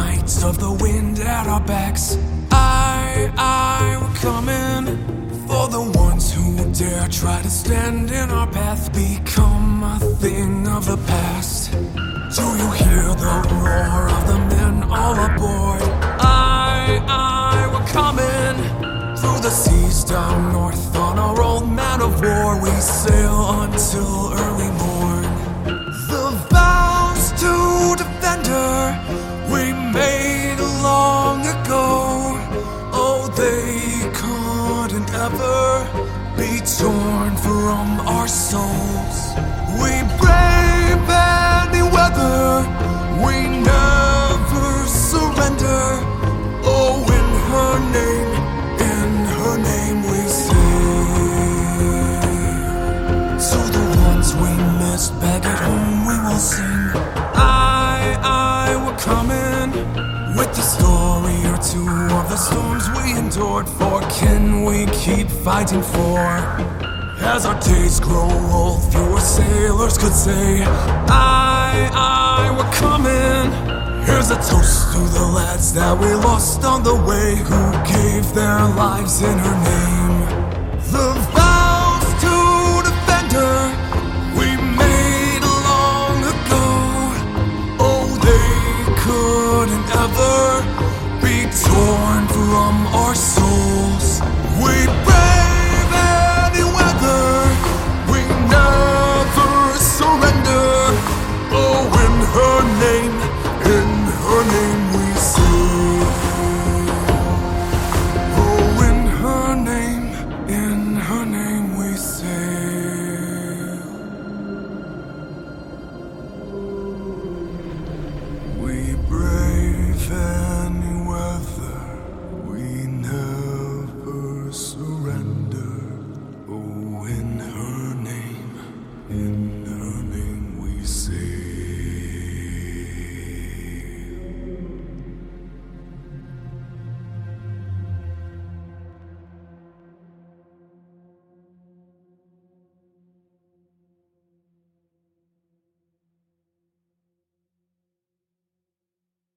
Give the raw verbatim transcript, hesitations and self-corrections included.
might of the wind at our backs. I, I, we're coming for the ones who dare try to stand in our path, become a thing of the past. Do you hear the roar of the men all aboard? I, I, we're coming through the seas down north on our old man of war. We sail until early morn. The vows to defend her we made long ago, oh, they couldn't ever be torn from our souls. We brave any weather, we never surrender. Oh, in her name, in her name we sing. To the ones we missed back at home we will sing. I, I, we're coming with the story or two of the storms we endured. For can we keep fighting for? As our days grow old, fewer sailors could say, I, I, we're coming. Here's a toast to the lads that we lost on the way, who gave their lives in her name.